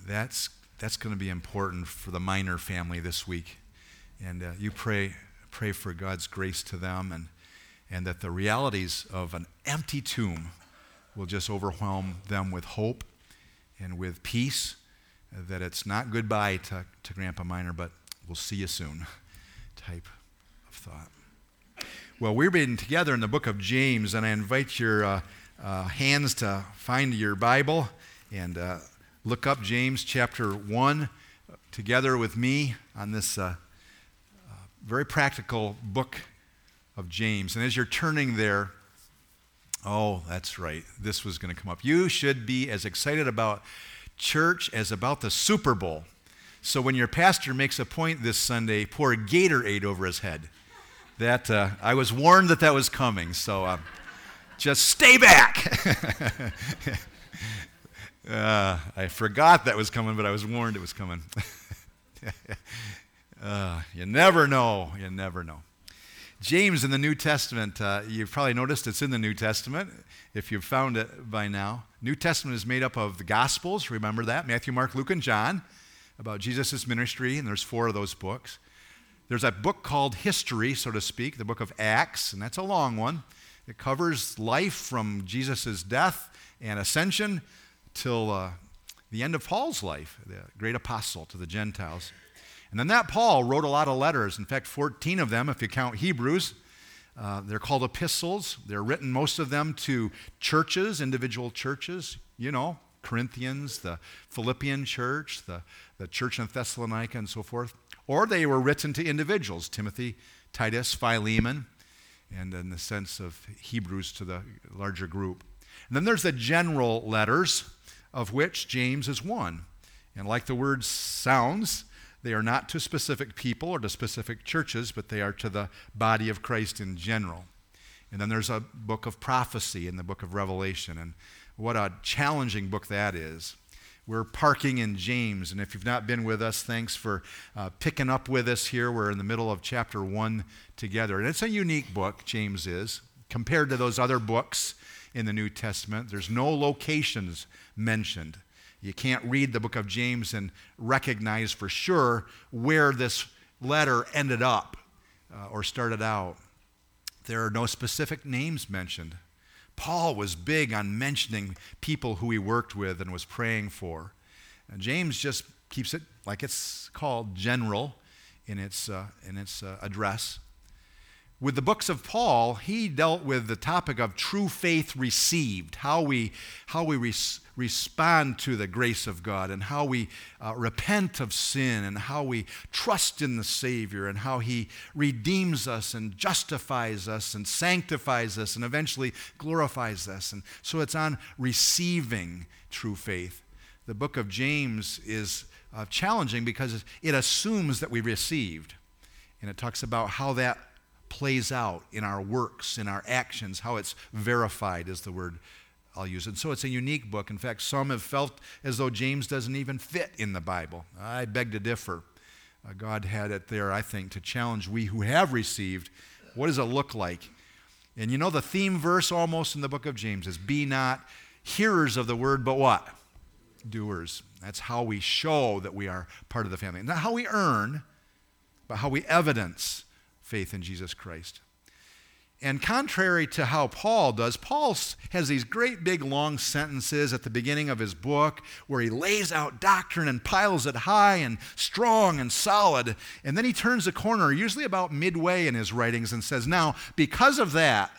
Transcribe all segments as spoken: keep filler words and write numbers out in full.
that's that's going to be important for the Minor family this week. And uh, you pray pray for God's grace to them, and and that the realities of an empty tomb will just overwhelm them with hope and with peace, uh, that it's not goodbye to, to Grandpa Minor, but we'll see you soon type of thought. Well, we're being together in the book of James, and I invite your uh, uh, hands to find your Bible and uh, look up James chapter one together with me on this uh, uh, very practical book of James. And as you're turning there, oh, that's right, this was going to come up. You should be as excited about church as about the Super Bowl. So when your pastor makes a point this Sunday, pour Gatorade over his head. That uh, I was warned that that was coming, so uh, just stay back. uh, I forgot that was coming, but I was warned it was coming. uh, you never know. You never know. James in the New Testament, uh, you've probably noticed it's in the New Testament, if you've found it by now. New Testament is made up of the Gospels, remember that? Matthew, Mark, Luke, and John, about Jesus' ministry, and there's four of those books. There's a book called History, so to speak, the book of Acts, and that's a long one. It covers life from Jesus' death and ascension till uh, the end of Paul's life, the great apostle to the Gentiles. And then that Paul wrote a lot of letters, in fact, fourteen of them, if you count Hebrews. Uh, they're called epistles. They're written, most of them, to churches, individual churches, you know, Corinthians, the Philippian church, the, the church in Thessalonica, and so forth. Or they were written to individuals, Timothy, Titus, Philemon, and in the sense of Hebrews to the larger group. And then there's the general letters, of which James is one. And like the word sounds, they are not to specific people or to specific churches, but they are to the body of Christ in general. And then there's a book of prophecy in the book of Revelation, and what a challenging book that is. We're parking in James, and if you've not been with us, thanks for uh, picking up with us here. We're in the middle of chapter one together, and it's a unique book, James is, compared to those other books in the New Testament. There's no locations mentioned. You can't read the book of James and recognize for sure where this letter ended up uh, or started out. There are no specific names mentioned. Paul was big on mentioning people who he worked with and was praying for. And James just keeps it, like it's called, general in its, uh, in its uh, address. With the books of Paul, he dealt with the topic of true faith received, how we, how we res- respond to the grace of God, and how we uh, repent of sin, and how we trust in the Savior, and how he redeems us and justifies us and sanctifies us and eventually glorifies us. And so it's on receiving true faith. The book of James is uh, challenging because it assumes that we received, and it talks about how that plays out in our works, in our actions, how it's verified is the word I'll use. And so it's a unique book. In fact, some have felt as though James doesn't even fit in the Bible. I beg to differ. Uh, God had it there, I think, to challenge we who have received. What does it look like? And you know, the theme verse almost in the book of James is, be not hearers of the word, but what? Doers. That's how we show that we are part of the family. Not how we earn, but how we evidence faith in Jesus Christ. And contrary to how Paul does, Paul has these great big long sentences at the beginning of his book where he lays out doctrine and piles it high and strong and solid. And then he turns a corner, usually about midway in his writings, and says, now, because of that,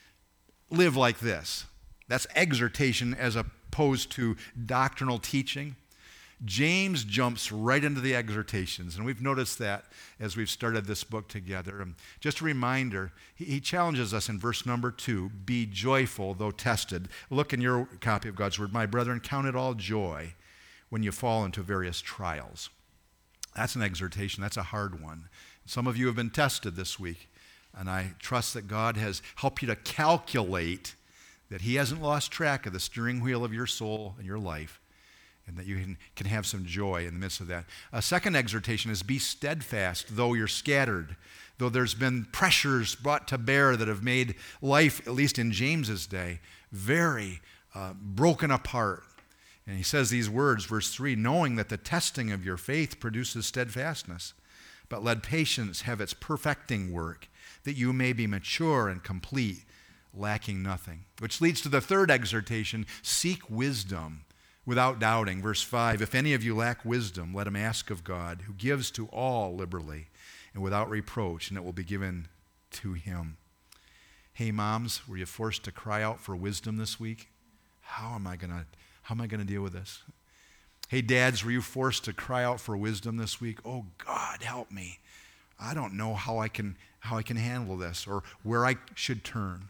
live like this. That's exhortation as opposed to doctrinal teaching. James jumps right into the exhortations, and we've noticed that as we've started this book together. And just a reminder, he, he challenges us in verse number two, be joyful though tested. Look in your copy of God's Word, my brethren, count it all joy when you fall into various trials. That's an exhortation. That's a hard one. Some of you have been tested this week, and I trust that God has helped you to calculate that he hasn't lost track of the steering wheel of your soul and your life, and that you can, can have some joy in the midst of that. A second exhortation is be steadfast, though you're scattered, though there's been pressures brought to bear that have made life, at least in James's day, very uh, broken apart. And he says these words, verse three, knowing that the testing of your faith produces steadfastness, but let patience have its perfecting work, that you may be mature and complete, lacking nothing. Which leads to the third exhortation, seek wisdom without doubting. Verse five, if any of you lack wisdom, let him ask of God, who gives to all liberally and without reproach, and it will be given to him. Hey, moms, were you forced to cry out for wisdom this week? How am I going to how am I going to deal with this? Hey, dads, were you forced to cry out for wisdom this week? Oh, God, help me. I don't know how I can how I can handle this or where I should turn.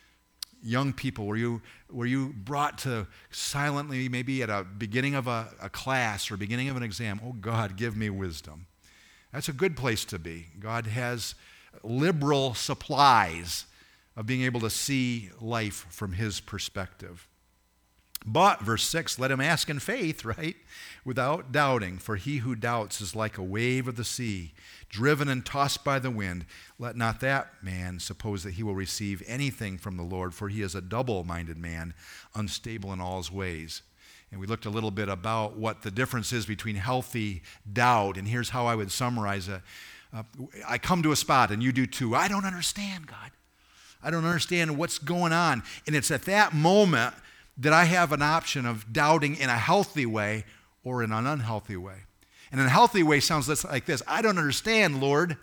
Young people, were you were you brought to silently, maybe at a beginning of a, a class or beginning of an exam? Oh, God, give me wisdom. That's a good place to be. God has liberal supplies of being able to see life from his perspective. But, verse six, let him ask in faith, right? Without doubting, for he who doubts is like a wave of the sea, driven and tossed by the wind. Let not that man suppose that he will receive anything from the Lord, for he is a double-minded man, unstable in all his ways. And we looked a little bit about what the difference is between healthy doubt, and here's how I would summarize it. Uh, I come to a spot, and you do too. I don't understand, God. I don't understand what's going on. And it's at that moment that I have an option of doubting in a healthy way or in an unhealthy way. And in a healthy way sounds like this. I don't understand, Lord.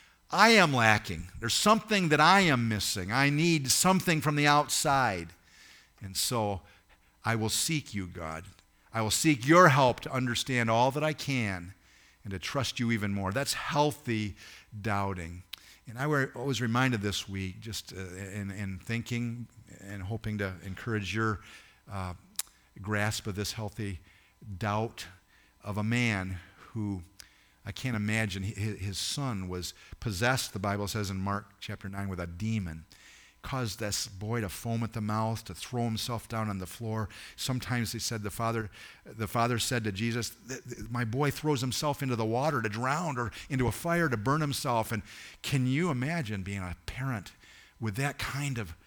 I am lacking. There's something that I am missing. I need something from the outside. And so I will seek you, God. I will seek your help to understand all that I can and to trust you even more. That's healthy doubting. And I was reminded this week, just uh, in, in thinking and hoping to encourage your uh, grasp of this healthy doubt of a man who, I can't imagine, his, his son was possessed, the Bible says in Mark chapter nine, with a demon. Caused this boy to foam at the mouth, to throw himself down on the floor. Sometimes he said the father, the father said to Jesus, my boy throws himself into the water to drown or into a fire to burn himself. And can you imagine being a parent with that kind of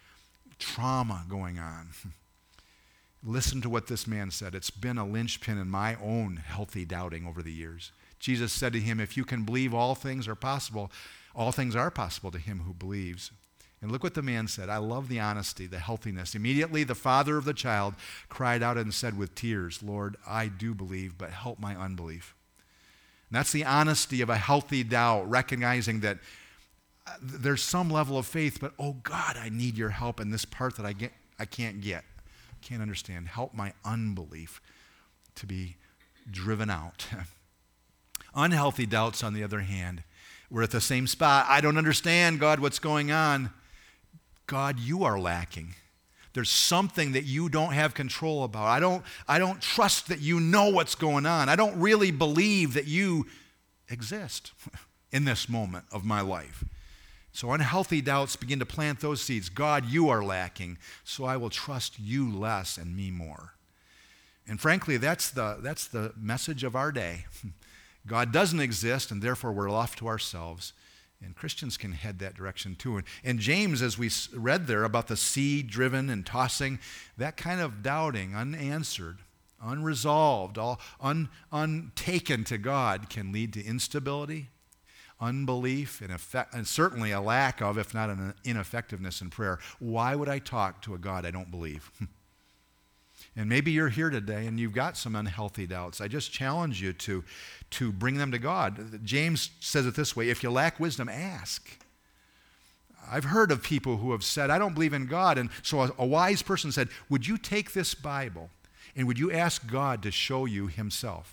trauma going on? Listen to what this man said. It's been a linchpin in my own healthy doubting over the years. Jesus said to him, if you can believe, all things are possible. All things are possible to him who believes. And look what the man said. I love the honesty, the healthiness. Immediately the father of the child cried out and said with tears, Lord, I do believe, but help my unbelief. And that's the honesty of a healthy doubt, recognizing that there's some level of faith, but oh God, I need your help in this part that I get, I can't get, can't understand. Help my unbelief to be driven out. Unhealthy doubts, on the other hand, we're at the same spot. I don't understand, God, what's going on. God, you are lacking. There's something that you don't have control about. I don't, I don't trust that you know what's going on. I don't really believe that you exist in this moment of my life. So unhealthy doubts begin to plant those seeds. God, you are lacking, so I will trust you less and me more. And frankly, that's the, that's the message of our day. God doesn't exist, and therefore we're left to ourselves. And Christians can head that direction too. And, and James, as we read there about the sea driven and tossing, that kind of doubting, unanswered, unresolved, all un, untaken to God can lead to instability, unbelief, and, effect, and certainly a lack of, if not an ineffectiveness in prayer. Why would I talk to a God I don't believe? And maybe you're here today and you've got some unhealthy doubts. I just challenge you to, to bring them to God. James says it this way, if you lack wisdom, ask. I've heard of people who have said, I don't believe in God. And so a, a wise person said, would you take this Bible and would you ask God to show you himself?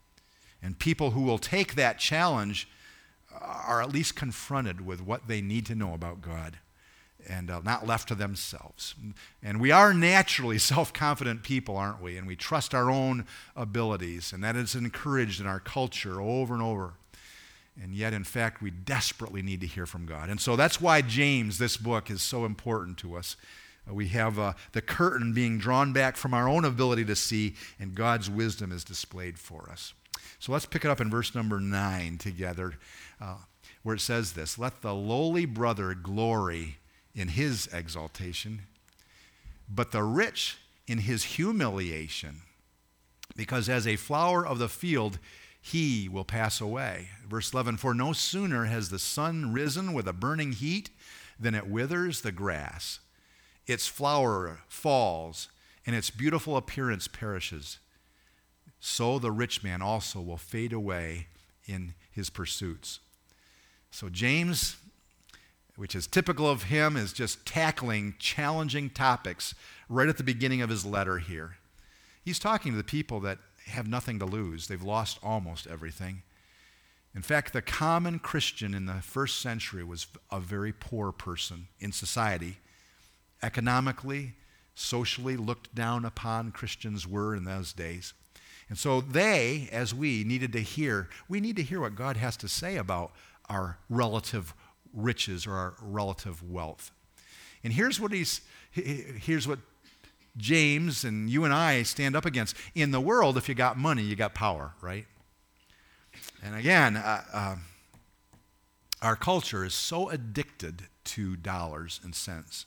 And people who will take that challenge are at least confronted with what they need to know about God and uh, not left to themselves. And we are naturally self-confident people, aren't we? And we trust our own abilities, and that is encouraged in our culture over and over. And yet, in fact, we desperately need to hear from God. And so that's why James, this book, is so important to us. Uh, we have uh, the curtain being drawn back from our own ability to see, and God's wisdom is displayed for us. So let's pick it up in verse number nine together, uh, where it says this, let the lowly brother glory in his exaltation, but the rich in his humiliation. because as a flower of the field, he will pass away. Verse eleven, for no sooner has the sun risen with a burning heat than it withers the grass. Its flower falls, and its beautiful appearance perishes. So the rich man also will fade away in his pursuits. So James, which is typical of him, is just tackling challenging topics right at the beginning of his letter here. He's talking to the people that have nothing to lose. They've lost almost everything. In fact, the common Christian in the first century was a very poor person in society. Economically, socially looked down upon Christians were in those days. And so they, as we, needed to hear, we need to hear what God has to say about our relative riches or our relative wealth. And here's what he's here's what James and you and I stand up against. In the world, if you got money, you got power, right? And again, uh, uh, our culture is so addicted to dollars and cents.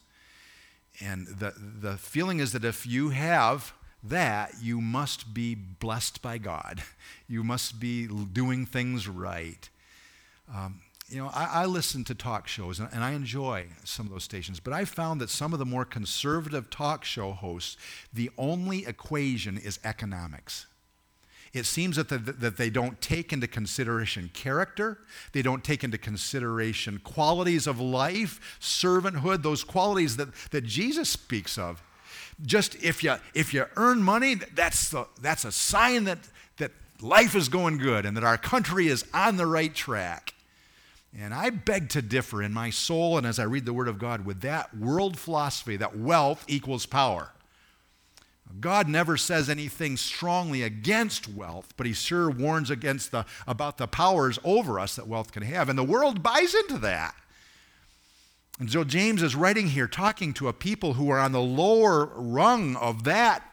And the, the feeling is that if you have that, you must be blessed by God. You must be doing things right. Um, you know, I, I listen to talk shows, and, and I enjoy some of those stations, but I found that some of the more conservative talk show hosts, the only equation is economics. It seems that, the, that they don't take into consideration character. They don't take into consideration qualities of life, servanthood, those qualities that, that Jesus speaks of. Just if you if you earn money, that's the, that's a sign that, that life is going good and that our country is on the right track. And I beg to differ in my soul and as I read the Word of God with that world philosophy that wealth equals power. God never says anything strongly against wealth, but he sure warns against the about the powers over us that wealth can have. And the world buys into that. And so James is writing here talking to a people who are on the lower rung of that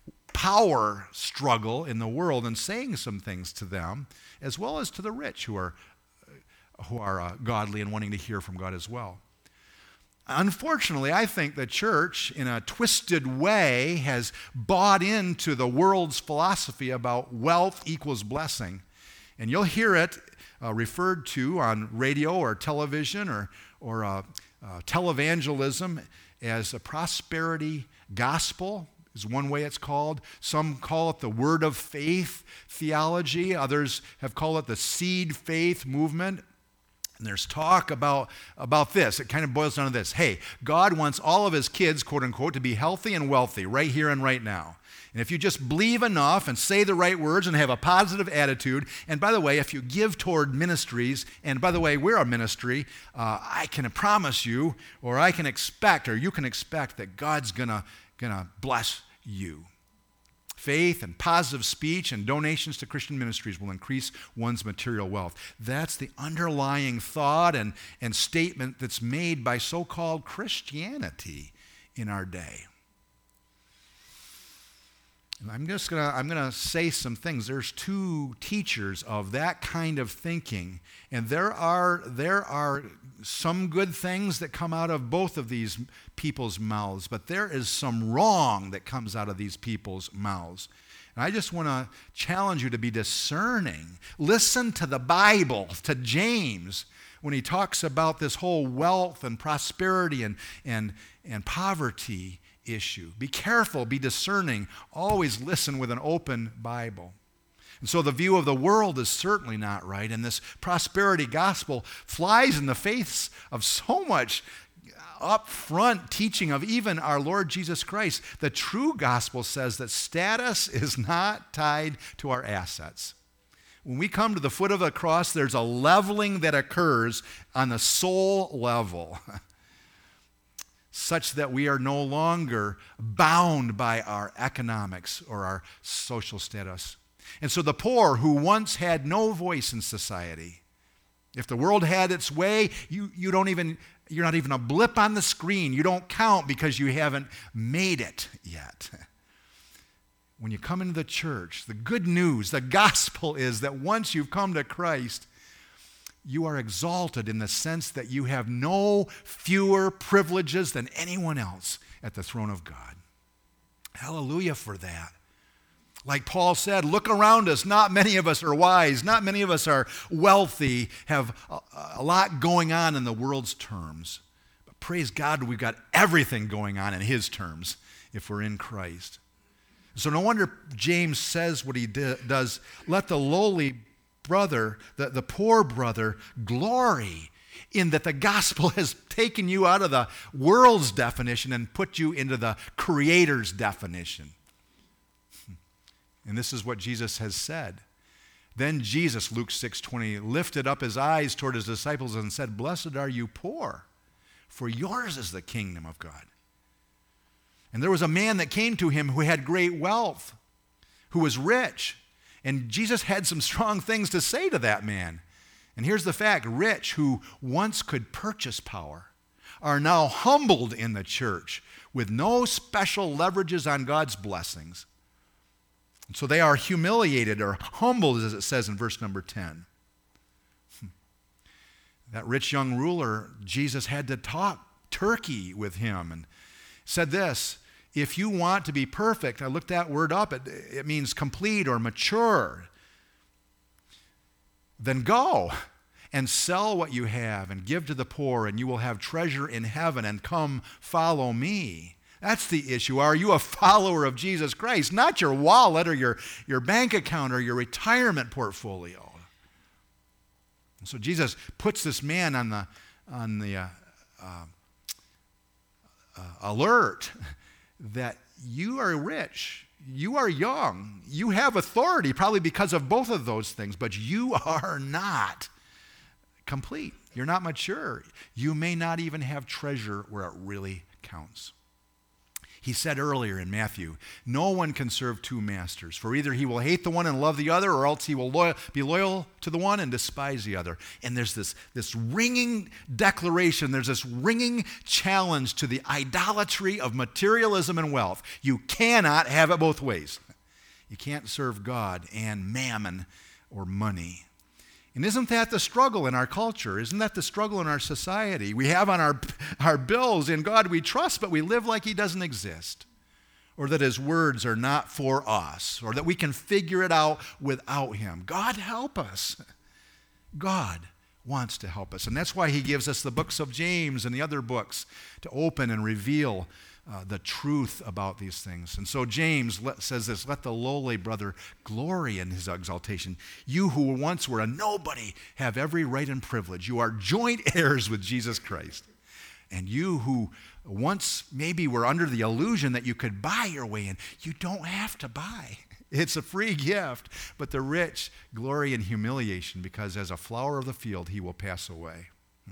power struggle in the world and saying some things to them, as well as to the rich who are, who are uh, godly and wanting to hear from God as well. Unfortunately, I think the church, in a twisted way, has bought into the world's philosophy about wealth equals blessing. And you'll hear it uh, referred to on radio or television or, or uh, uh, televangelism as a prosperity gospel, is one way it's called. Some call it the word of faith theology. Others have called it the seed faith movement. And there's talk about, about this. It kind of boils down to this. Hey, God wants all of his kids, quote unquote, to be healthy and wealthy right here and right now. And if you just believe enough and say the right words and have a positive attitude, and by the way, if you give toward ministries, and by the way, we're a ministry, uh, I can promise you, or I can expect, or you can expect that God's gonna, gonna bless you. Faith and positive speech and donations to Christian ministries will increase one's material wealth. That's the underlying thought and, and statement that's made by so-called Christianity in our day. And I'm just gonna I'm gonna say some things. There's two teachers of that kind of thinking, and there are there are some good things that come out of both of these people's mouths, but there is some wrong that comes out of these people's mouths. And I just want to challenge you to be discerning. Listen to the Bible, to James, when he talks about this whole wealth and prosperity and and and poverty issue. Be careful, be discerning, always listen with an open Bible. And so the view of the world is certainly not right, and this prosperity gospel flies in the face of so much upfront teaching of even our Lord Jesus Christ. The true gospel says that status is not tied to our assets. When we come to the foot of the cross, there's a leveling that occurs on the soul level, such that we are no longer bound by our economics or our social status. And so the poor who once had no voice in society, if the world had its way, you, you don't even, you're not even a blip on the screen. You don't count because you haven't made it yet. When you come into the church, the good news, the gospel is that once you've come to Christ, you are exalted in the sense that you have no fewer privileges than anyone else at the throne of God. Hallelujah for that. Like Paul said, look around us. Not many of us are wise. Not many of us are wealthy, have a, a lot going on in the world's terms. But praise God, we've got everything going on in his terms if we're in Christ. So no wonder James says what he di- does. Let the lowly brother, the, the poor brother, glory in that the gospel has taken you out of the world's definition and put you into the Creator's definition. And this is what Jesus has said. Then Jesus, Luke six twenty, lifted up his eyes toward his disciples and said, "Blessed are you poor, for yours is the kingdom of God." And there was a man that came to him who had great wealth, who was rich. And Jesus had some strong things to say to that man. And here's the fact: rich who once could purchase power are now humbled in the church with no special leverages on God's blessings. So they are humiliated or humbled, as it says in verse number ten. That rich young ruler, Jesus had to talk turkey with him and said this: if you want to be perfect, I looked that word up, it, it means complete or mature, then go and sell what you have and give to the poor, and you will have treasure in heaven, and come follow me. That's the issue. Are you a follower of Jesus Christ? Not your wallet or your, your bank account or your retirement portfolio. And so Jesus puts this man on the, on the uh, uh, uh, alert that you are rich, you are young, you have authority, probably because of both of those things, but you are not complete. You're not mature. You may not even have treasure where it really counts. He said earlier in Matthew, no one can serve two masters, for either he will hate the one and love the other, or else he will loyal, be loyal to the one and despise the other. And there's this, this ringing declaration, there's this ringing challenge to the idolatry of materialism and wealth. You cannot have it both ways. You can't serve God and mammon or money. And isn't that the struggle in our culture? Isn't that the struggle in our society? We have on our, our bills, in God we trust, but we live like he doesn't exist. Or that his words are not for us. Or that we can figure it out without him. God help us. God wants to help us. And that's why he gives us the books of James and the other books to open and reveal Uh, the truth about these things. And so James let, says this: let the lowly brother glory in his exaltation. You who once were a nobody have every right and privilege. You are joint heirs with Jesus Christ. And you who once maybe were under the illusion that you could buy your way in, you don't have to buy. It's a free gift. But the rich glory in humiliation, because as a flower of the field he will pass away.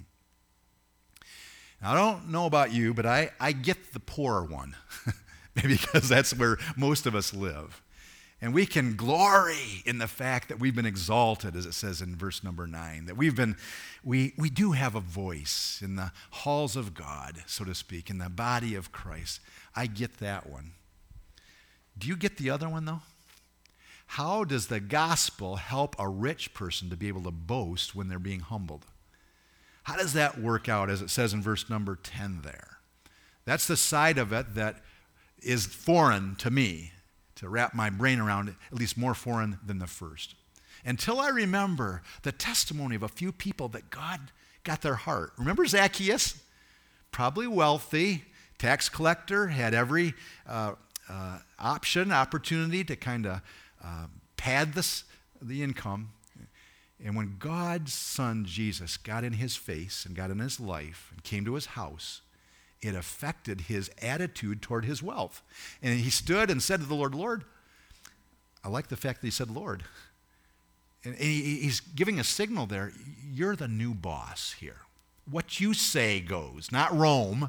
Now, I don't know about you, but I, I get the poor one, maybe because that's where most of us live. And we can glory in the fact that we've been exalted, as it says in verse number nine, that we've been, we, we do have a voice in the halls of God, so to speak, in the body of Christ. I get that one. Do you get the other one, though? How does the gospel help a rich person to be able to boast when they're being humbled? How does that work out, as it says in verse number ten there? That's the side of it that is foreign to me, to wrap my brain around, at least more foreign than the first. Until I remember the testimony of a few people that God got their heart. Remember Zacchaeus? Probably wealthy, tax collector, had every uh, uh, option, opportunity to kind of uh, pad this, the income. And when God's son, Jesus, got in his face and got in his life and came to his house, it affected his attitude toward his wealth. And he stood and said to the Lord, Lord, I like the fact that he said, Lord. And he, he's giving a signal there, you're the new boss here. What you say goes, not Rome.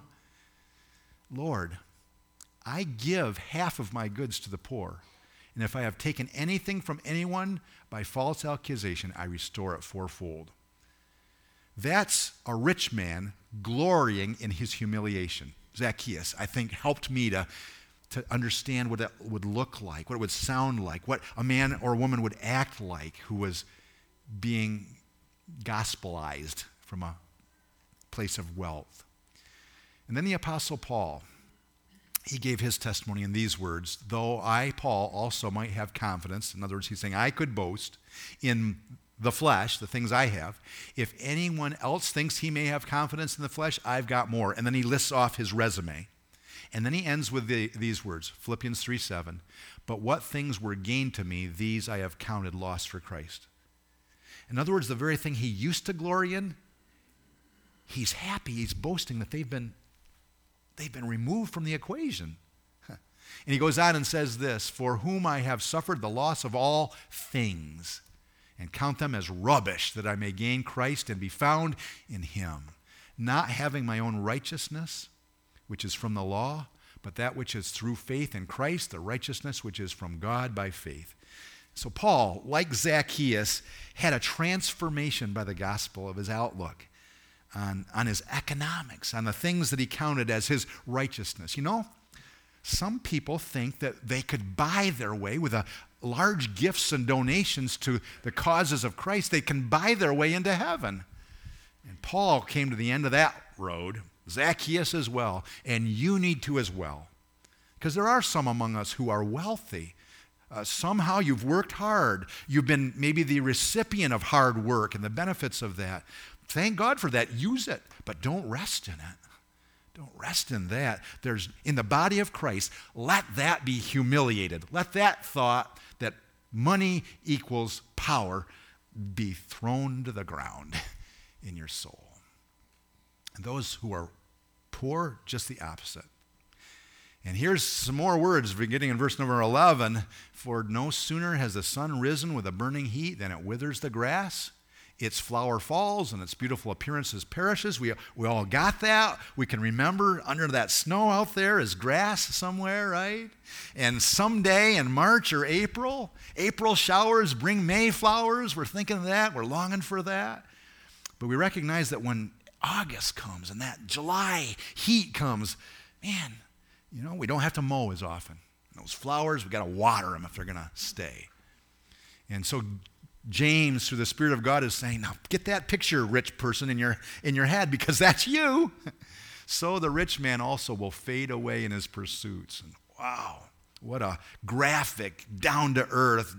Lord, I give half of my goods to the poor. And if I have taken anything from anyone by false accusation, I restore it fourfold. That's a rich man glorying in his humiliation. Zacchaeus, I think, helped me to, to understand what it would look like, what it would sound like, what a man or a woman would act like who was being gospelized from a place of wealth. And then the Apostle Paul. he gave his testimony in these words, though I, Paul, also might have confidence. In other words, he's saying, I could boast in the flesh, the things I have. If anyone else thinks he may have confidence in the flesh, I've got more. And then he lists off his resume. And then he ends with the, these words, Philippians three seven, but what things were gained to me, these I have counted lost for Christ. In other words, the very thing he used to glory in, he's happy, he's boasting that they've been, they've been removed from the equation. And he goes on and says this, for whom I have suffered the loss of all things, and count them as rubbish, that I may gain Christ and be found in him, not having my own righteousness, which is from the law, but that which is through faith in Christ, the righteousness which is from God by faith. So Paul, like Zacchaeus, had a transformation by the gospel of his outlook on, on his economics, on the things that he counted as his righteousness. You know, some people think that they could buy their way with a large gifts and donations to the causes of Christ. They can buy their way into heaven. And Paul came to the end of that road, Zacchaeus as well, and you need to as well. Because there are some among us who are wealthy. Uh, somehow you've worked hard. You've been maybe the recipient of hard work and the benefits of that. Thank God for that. Use it, but don't rest in it. Don't rest in that. There's in the body of Christ, let that be humiliated. Let that thought that money equals power be thrown to the ground in your soul. And those who are poor, just the opposite. And here's some more words beginning in verse number eleven. For no sooner has the sun risen with a burning heat than it withers the grass. Its flower falls and its beautiful appearances perishes. We, we all got that. We can remember under that snow out there is grass somewhere, right? And someday in March or April, April showers bring May flowers. We're thinking of that. We're longing for that. But we recognize that when August comes and that July heat comes, man, you know, we don't have to mow as often. Those flowers, we got to water them if they're going to stay. And so James, through the Spirit of God, is saying, now get that picture, rich person, in your, in your head, because that's you. So the rich man also will fade away in his pursuits. And wow, what a graphic, down-to-earth,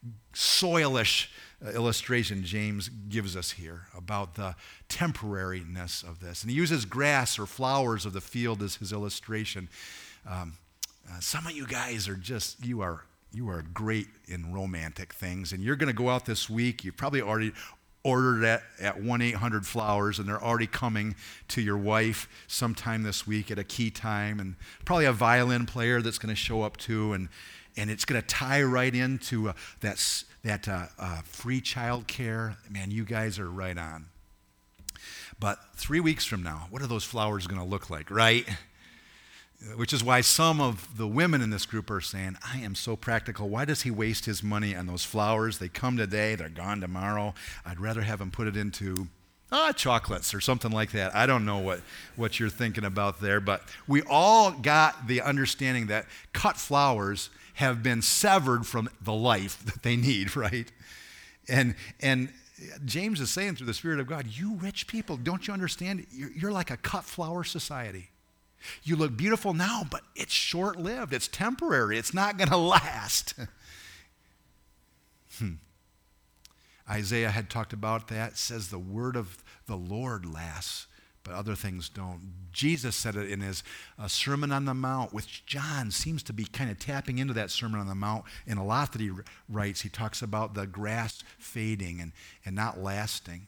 soilish uh, illustration James gives us here about the temporariness of this. And he uses grass or flowers of the field as his illustration. Um, uh, some of you guys are just, you are You are great in romantic things, and you're going to go out this week. You've probably already ordered at, at one eight hundred flowers, and they're already coming to your wife sometime this week at a key time, and probably a violin player that's going to show up too, and, and it's going to tie right into uh, that, that uh, uh, free child care. Man, you guys are right on. But three weeks from now, what are those flowers going to look like, right? Which is why some of the women in this group are saying, I am so practical. Why does he waste his money on those flowers? They come today, they're gone tomorrow. I'd rather have him put it into ah, chocolates or something like that. I don't know what, what you're thinking about there, but we all got the understanding that cut flowers have been severed from the life that they need, right? And, and James is saying through the Spirit of God, you rich people, don't you understand? You're, you're like a cut flower society. You look beautiful now, but it's short-lived. It's temporary. It's not going to last. hmm. Isaiah had talked about that. It says the word of the Lord lasts, but other things don't. Jesus said it in his uh, Sermon on the Mount, which John seems to be kind of tapping into that Sermon on the Mount in a lot that he writes. He talks about the grass fading and, and not lasting.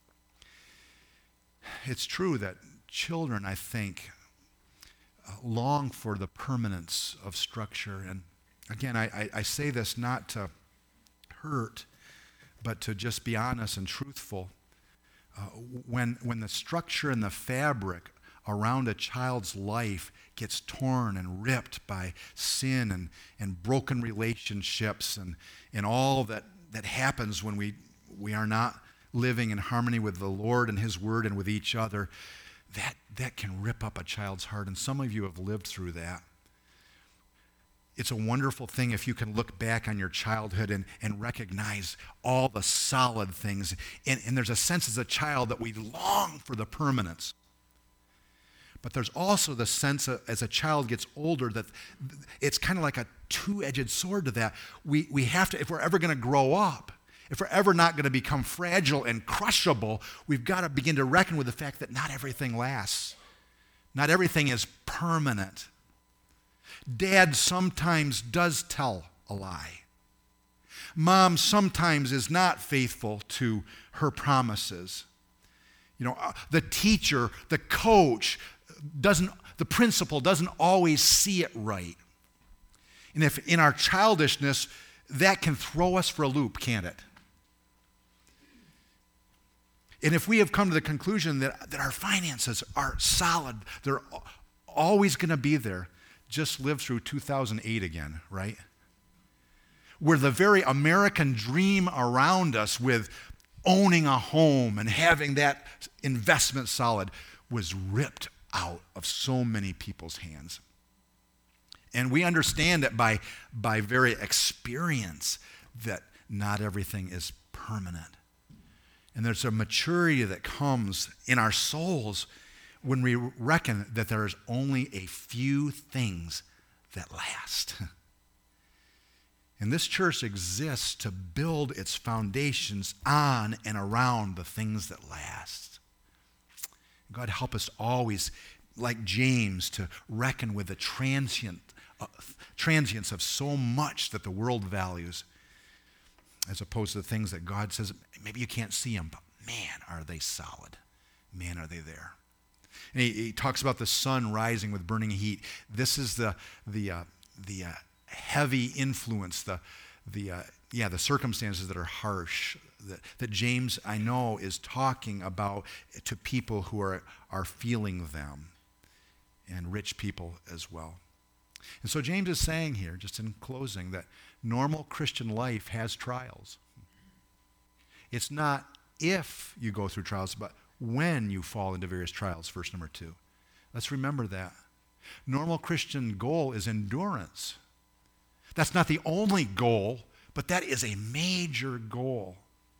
It's true that children, I think, long for the permanence of structure. And again, I, I, I say this not to hurt, but to just be honest and truthful. Uh, when, when the structure and the fabric around a child's life gets torn and ripped by sin and, and broken relationships and, and all that, that happens when we, we are not living in harmony with the Lord and his word and with each other, That, that can rip up a child's heart, and some of you have lived through that. It's a wonderful thing if you can look back on your childhood and, and recognize all the solid things. And, and there's a sense as a child that we long for the permanence. But there's also the sense of, as a child gets older, that it's kind of like a two-edged sword to that. We, we have to, if we're ever going to grow up, if we're ever not going to become fragile and crushable, we've got to begin to reckon with the fact that not everything lasts. Not everything is permanent. Dad sometimes does tell a lie. Mom sometimes is not faithful to her promises. You know, uh, the teacher, the coach, doesn't, the principal doesn't always see it right. And if in our childishness, that can throw us for a loop, can't it? And if we have come to the conclusion that, that our finances are solid, they're always going to be there, just live through two thousand eight again, right? Where the very American dream around us with owning a home and having that investment solid was ripped out of so many people's hands. And we understand it by, by very experience that not everything is permanent. And there's a maturity that comes in our souls when we reckon that there is only a few things that last. And this church exists to build its foundations on and around the things that last. God help us always, like James, to reckon with the transient, uh, transience of so much that the world values, as opposed to the things that God says, maybe you can't see them, but man, are they solid. Man, are they there. And he, he talks about the sun rising with burning heat. This is the, the, uh, the, uh, heavy influence, the, the, uh, yeah, the circumstances that are harsh, that, that James, I know, is talking about to people who are, are feeling them, and rich people as well. And so James is saying here, just in closing, that normal Christian life has trials. It's not if you go through trials, but when you fall into various trials, verse number two. Let's remember that. Normal Christian goal is endurance. That's not the only goal, but that is a major goal.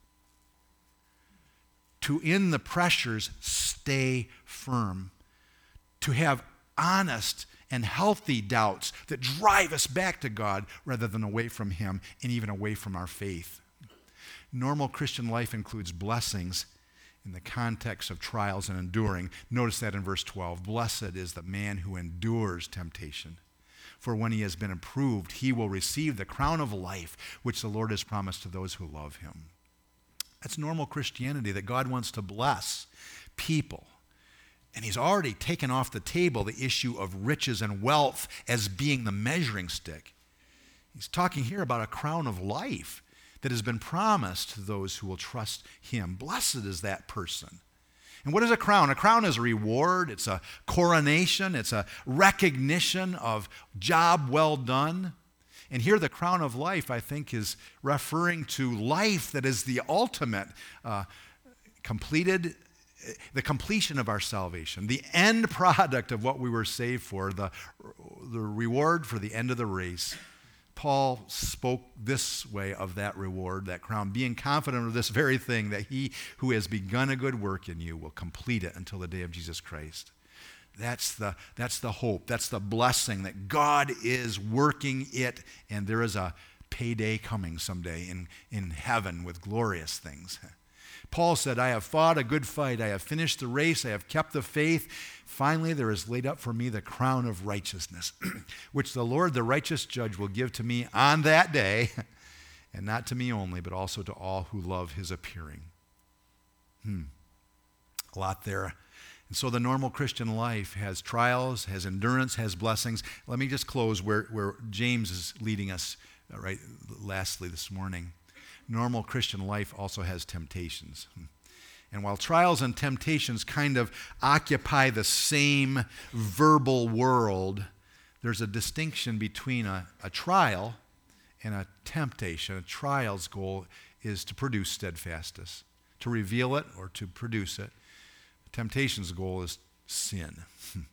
To, in the pressures, stay firm. To have honest and healthy doubts that drive us back to God rather than away from Him and even away from our faith. Normal Christian life includes blessings in the context of trials and enduring. Notice that in verse twelve. Blessed is the man who endures temptation. For when he has been approved, he will receive the crown of life, which the Lord has promised to those who love him. That's normal Christianity, that God wants to bless people. And he's already taken off the table the issue of riches and wealth as being the measuring stick. He's talking here about a crown of life that has been promised to those who will trust him. Blessed is that person. And what is a crown? A crown is a reward. It's a coronation. It's a recognition of job well done. And here the crown of life, I think, is referring to life that is the ultimate uh, completed, the completion of our salvation, the end product of what we were saved for, the, the reward for the end of the race. Paul spoke this way of that reward, that crown, being confident of this very thing, that he who has begun a good work in you will complete it until the day of Jesus Christ. That's the, that's the hope. That's the blessing that God is working it, and there is a payday coming someday in, in heaven with glorious things. Paul said, I have fought a good fight. I have finished the race. I have kept the faith. Finally, there is laid up for me the crown of righteousness, which the Lord, the righteous judge, will give to me on that day, and not to me only, but also to all who love his appearing. Hmm. A lot there. And so the normal Christian life has trials, has endurance, has blessings. Let me just close where, where James is leading us, uh, right, lastly this morning. Normal Christian life also has temptations. And while trials and temptations kind of occupy the same verbal world, there's a distinction between a, a trial and a temptation. A trial's goal is to produce steadfastness, to reveal it or to produce it. Temptation's goal is sin,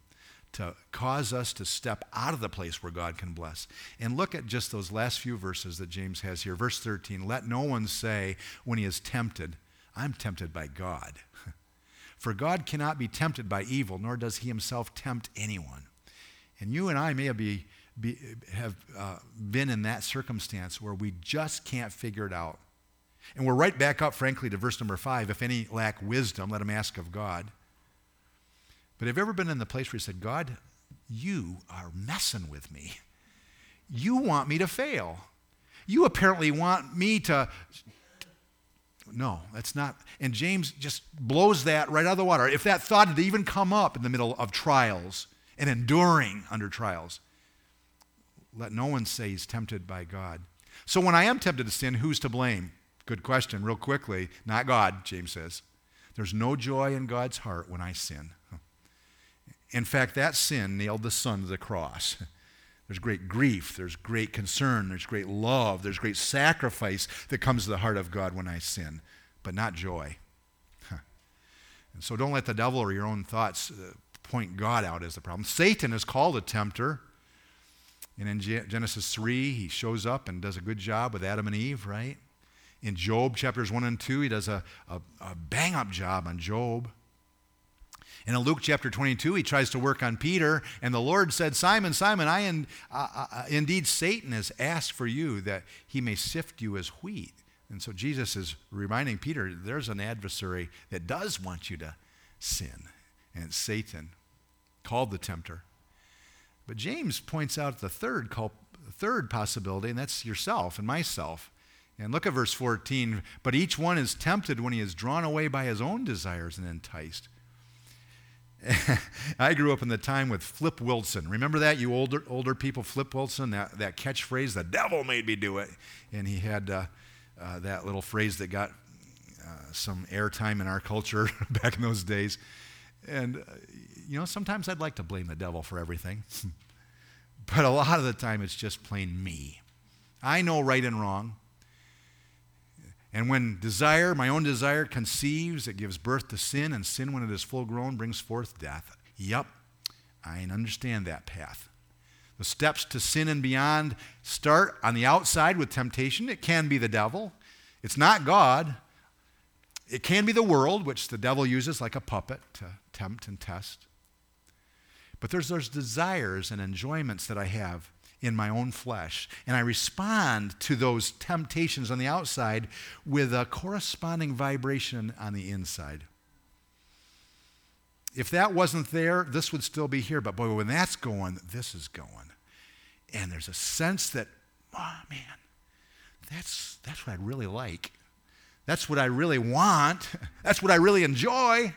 to cause us to step out of the place where God can bless. And look at just those last few verses that James has here. Verse thirteen, let no one say when he is tempted, I'm tempted by God. For God cannot be tempted by evil, nor does he himself tempt anyone. And you and I may be, be, have uh, been in that circumstance where we just can't figure it out. And we're right back up, frankly, to verse number five. If any lack wisdom, let him ask of God. But have you ever been in the place where you said, God, you are messing with me. You want me to fail. You apparently want me to... No, that's not. And James just blows that right out of the water. If that thought had even come up in the middle of trials and enduring under trials, let no one say he's tempted by God. So when I am tempted to sin, who's to blame? Good question, real quickly. Not God, James says. There's no joy in God's heart when I sin. In fact, that sin nailed the Son to the cross. There's great grief, there's great concern, there's great love, there's great sacrifice that comes to the heart of God when I sin, but not joy. Huh. And so don't let the devil or your own thoughts uh, point God out as the problem. Satan is called a tempter. And in Genesis three, he shows up and does a good job with Adam and Eve, right? In Job chapters one and two, he does a, a, a bang-up job on Job. And in Luke chapter twenty-two, he tries to work on Peter, and the Lord said, Simon, Simon, I in, uh, uh, indeed Satan has asked for you that he may sift you as wheat. And so Jesus is reminding Peter, there's an adversary that does want you to sin, and it's Satan, called the tempter. But James points out the third, cul- third possibility, and that's yourself and myself. And look at verse fourteen. But each one is tempted when he is drawn away by his own desires and enticed. I grew up in the time with Flip Wilson. Remember that, you older older people, Flip Wilson, that, that catchphrase, the devil made me do it. And he had uh, uh, that little phrase that got uh, some airtime in our culture back in those days. And, uh, you know, sometimes I'd like to blame the devil for everything. But a lot of the time it's just plain me. I know right and wrong. And when desire, my own desire, conceives, it gives birth to sin, and sin, when it is full grown, brings forth death. Yep, I understand that path. The steps to sin and beyond start on the outside with temptation. It can be the devil. It's not God. It can be the world, which the devil uses like a puppet to tempt and test. But there's those desires and enjoyments that I have in my own flesh, and I respond to those temptations on the outside with a corresponding vibration on the inside. If that wasn't there, this would still be here, but boy, when that's going, this is going. And there's a sense that, oh man, that's, that's what I really like. That's what I really want. That's what I really enjoy.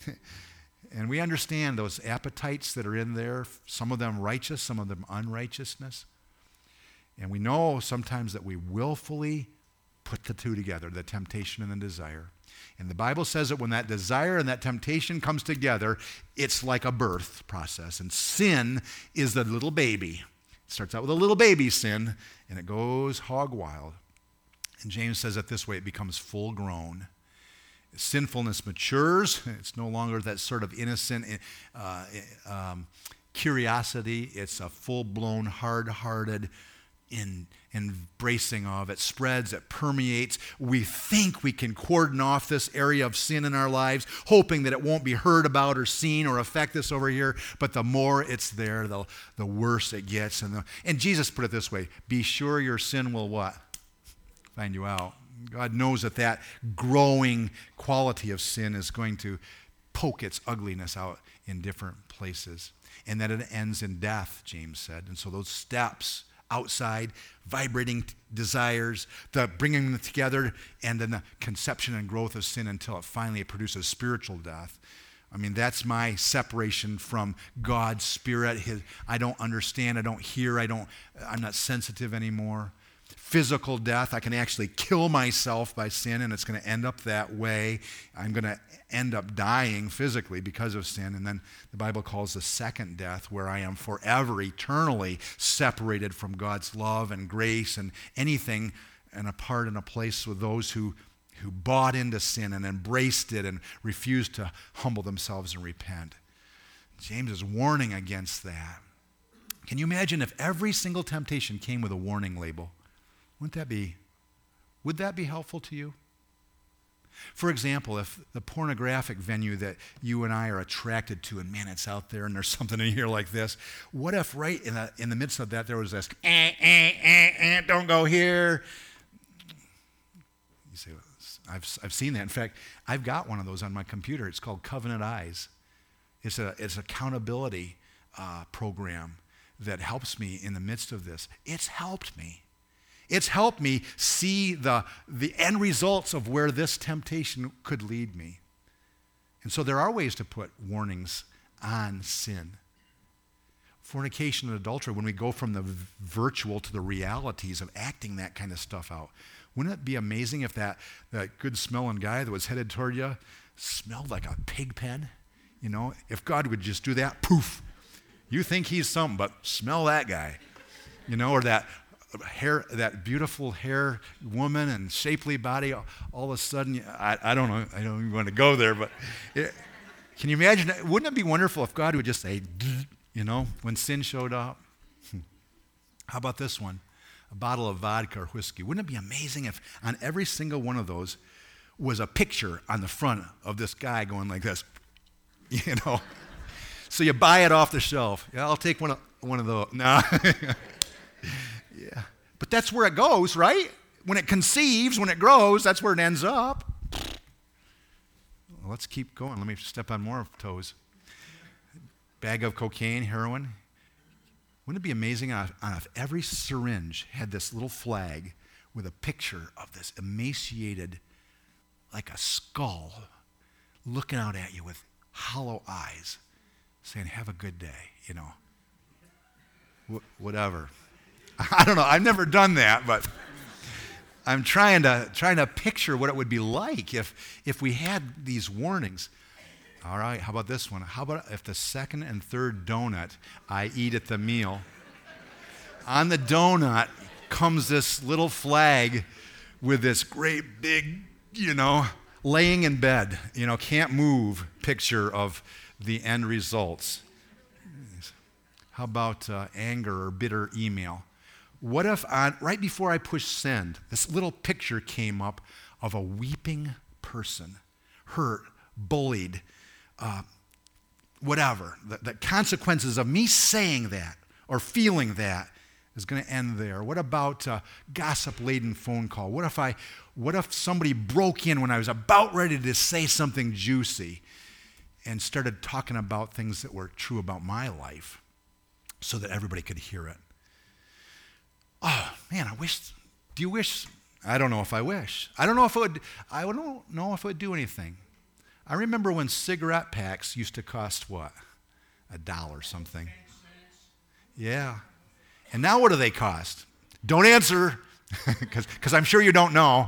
And we understand those appetites that are in there, some of them righteous, some of them unrighteousness. And we know sometimes that we willfully put the two together, the temptation and the desire. And the Bible says that when that desire and that temptation comes together, it's like a birth process. And sin is the little baby. It starts out with a little baby sin, and it goes hog wild. And James says it this way, it becomes full grown. Sinfulness matures. It's no longer that sort of innocent uh, um, curiosity. It's a full-blown, hard-hearted in, embracing of. It spreads, it permeates. We think we can cordon off this area of sin in our lives, hoping that it won't be heard about or seen or affect us over here. But the more it's there, the, the worse it gets. And, the, and Jesus put it this way, be sure your sin will what? Find you out. God knows that that growing quality of sin is going to poke its ugliness out in different places, and that it ends in death, James said. And so those steps outside, vibrating t- desires, the bringing them together, and then the conception and growth of sin until it finally produces spiritual death. I mean, that's my separation from God's Spirit. His, I don't understand, I don't hear, I don't, I'm not sensitive anymore. Physical death, I can actually kill myself by sin, and it's going to end up that way. I'm going to end up dying physically because of sin. And then the Bible calls the second death, where I am forever, eternally separated from God's love and grace and anything, and apart in a place with those who, who bought into sin and embraced it and refused to humble themselves and repent. James is warning against that. Can you imagine if every single temptation came with a warning label? Wouldn't that be, would that be helpful to you? For example, if the pornographic venue that you and I are attracted to, and man, it's out there and there's something in here like this, what if right in the, in the midst of that there was this, eh, eh, eh, eh, don't go here. You say, I've, I've seen that. In fact, I've got one of those on my computer. It's called Covenant Eyes. It's a it's an accountability uh, program that helps me in the midst of this. It's helped me. It's helped me see the, the end results of where this temptation could lead me. And so there are ways to put warnings on sin. Fornication and adultery, when we go from the v- virtual to the realities of acting that kind of stuff out. Wouldn't it be amazing if that, that good-smelling guy that was headed toward you smelled like a pig pen? You know, if God would just do that, poof. You think he's something, but smell that guy. You know, or that hair, that beautiful hair woman and shapely body, all of a sudden, I, I don't know, I don't even want to go there, but it, can you imagine, wouldn't it be wonderful if God would just say, you know, when sin showed up? How about this one? A bottle of vodka or whiskey. Wouldn't it be amazing if on every single one of those was a picture on the front of this guy going like this, you know? So you buy it off the shelf. Yeah, I'll take one of, one of those. No. Yeah, but that's where it goes, right? When it conceives, when it grows, that's where it ends up. Well, let's keep going. Let me step on more toes. Bag of cocaine, heroin. Wouldn't it be amazing if every syringe had this little flag with a picture of this emaciated, like a skull, looking out at you with hollow eyes, saying, have a good day, you know. Wh- whatever. I don't know. I've never done that, but I'm trying to trying to picture what it would be like if if we had these warnings. All right, how about this one? How about if the second and third donut I eat at the meal, on the donut comes this little flag with this great big, you know, laying in bed, you know, can't move picture of the end results. How about uh, anger or bitter email? What if on, right before I push send, this little picture came up of a weeping person, hurt, bullied, uh, whatever. The, the consequences of me saying that or feeling that is going to end there. What about a gossip-laden phone call? What if I, what if somebody broke in when I was about ready to say something juicy and started talking about things that were true about my life so that everybody could hear it? Oh, man, I wish, do you wish? I don't know if I wish. I don't know if it would, I don't know if it would do anything. I remember when cigarette packs used to cost what? A dollar something. Yeah. And now what do they cost? Don't answer, because I'm sure you don't know.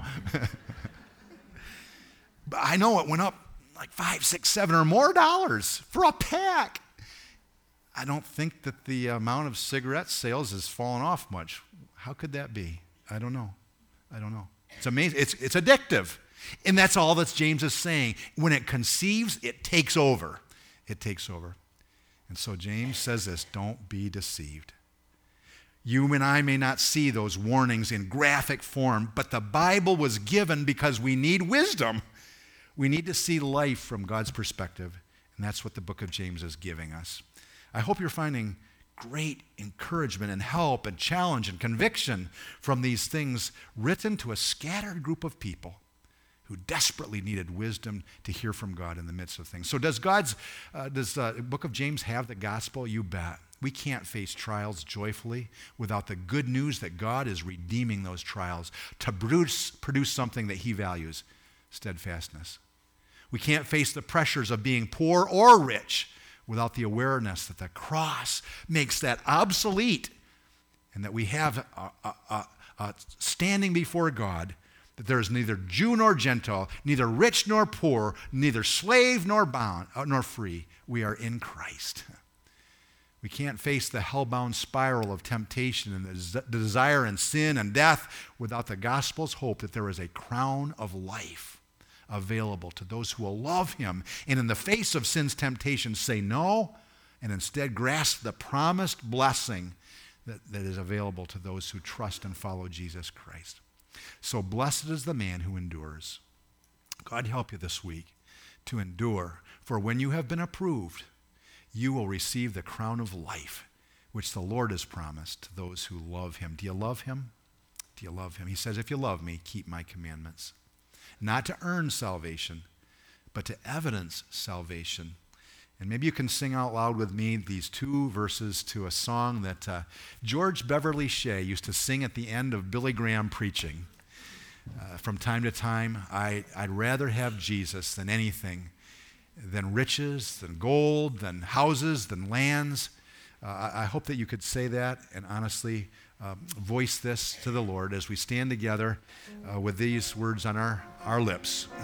But I know it went up like five, six, seven or more dollars for a pack. I don't think that the amount of cigarette sales has fallen off much. How could that be? I don't know. I don't know. It's amazing. It's, it's addictive. And that's all that James is saying. When it conceives, it takes over. It takes over. And so James says this, don't be deceived. You and I may not see those warnings in graphic form, but the Bible was given because we need wisdom. We need to see life from God's perspective, and that's what the book of James is giving us. I hope you're finding great encouragement and help and challenge and conviction from these things written to a scattered group of people who desperately needed wisdom to hear from God in the midst of things. So does God's, uh, does the book of James have the gospel? You bet. We can't face trials joyfully without the good news that God is redeeming those trials to produce, produce something that he values, steadfastness. We can't face the pressures of being poor or rich without the awareness that the cross makes that obsolete and that we have a, a, a, a standing before God, that there is neither Jew nor Gentile, neither rich nor poor, neither slave nor bound, uh, nor free. We are in Christ. We can't face the hell-bound spiral of temptation and the desire and sin and death without the gospel's hope that there is a crown of life available to those who will love him and in the face of sin's temptation say no and instead grasp the promised blessing that, that is available to those who trust and follow Jesus Christ. So blessed is the man who endures. God help you this week to endure. For when you have been approved, you will receive the crown of life, which the Lord has promised to those who love him. Do you love him? Do you love him? He says, if you love me, keep my commandments. Not to earn salvation, but to evidence salvation. And maybe you can sing out loud with me these two verses to a song that uh, George Beverly Shea used to sing at the end of Billy Graham preaching. Uh, from time to time, I, I'd rather have Jesus than anything, than riches, than gold, than houses, than lands. Uh, I, I hope that you could say that and honestly um, voice this to the Lord as we stand together uh, with these words on our, our lips.